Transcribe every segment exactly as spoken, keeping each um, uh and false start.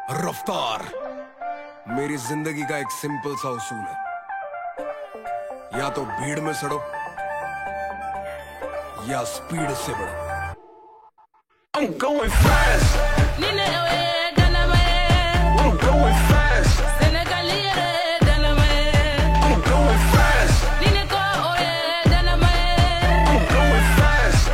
रफ्तार मेरी जिंदगी का एक सिंपल सा उसूल है, या तो भीड़ में सड़ो या स्पीड से बढ़ो। I'm going fast. I'm going fast. I'm going fast. I'm going fast.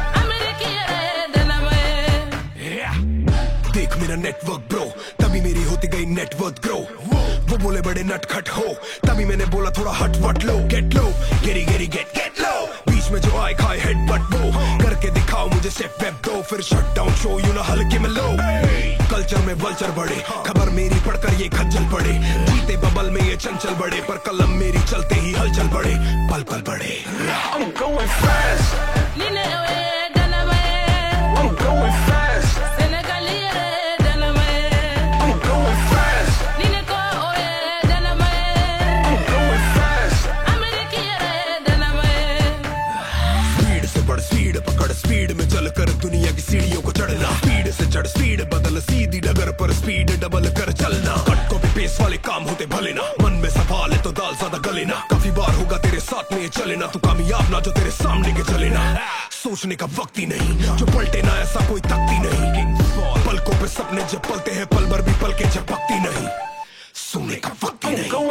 Yeah. देख मेरा नेटवर्क ब्रो, तभी मेरी होती गई नेटवर्क ग्रो। वो बोले बड़े नटखट हो, तभी मैंने बोला थोड़ा हट वट लो। गेट लो गेरी गेरी गेट गेट लो, बीच में जो आए खाए हेड बट वो करके दिखाओ मुझे स्टेप वेब दो, फिर शट डाउन शो यू ना हल्के में लो। कल्चर में वल्चर बड़े, खबर मेरी पढ़कर ये खज्जल पड़े। जीते बबल में ये चंचल बड़े, पर कलम मेरी चलते ही हलचल बड़े, पल पल बड़े। I'm going fast. I'm going fast. Speed पकड़ स्पीड में चल कर दुनिया की सीढ़ियों को चढ़ना, स्पीड से चढ़ स्पीड बदल सीधी डगर पर स्पीड डबल कर चलना। कट कॉपी पेस्ट वाले काम होते भले ना, मन में सवाल है तो दाल ज्यादा गले ना। काफी बार होगा तेरे साथ में ये चले ना, तू कामयाब ना जो तेरे सामने के चले ना। सोचने का वक्त ही नहीं, जो पलटे ना ऐसा कोई तकती नहीं। पलकों पे सपने जब पलते हैं पल भर भी पल के झपकती नहीं। सोने का वक्त ही नहीं।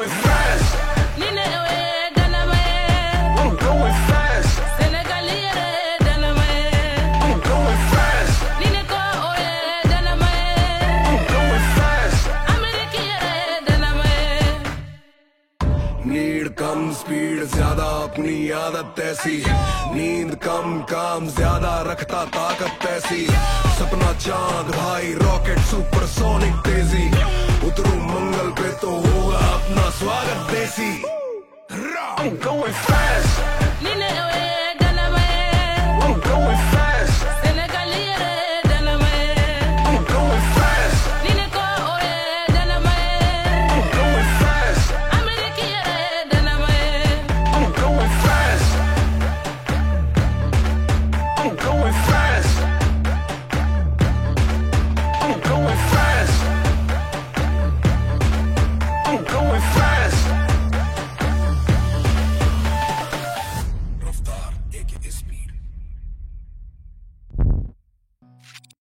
नीड कम स्पीड ज्यादा अपनी आदत ऐसी, नींद कम काम ज्यादा रखता ताकत ऐसी। सपना चांद भाई रॉकेट सुपरसोनिक तेजी, उतरू मंगल पे तो होगा अपना स्वागत देसी। I'm going fast.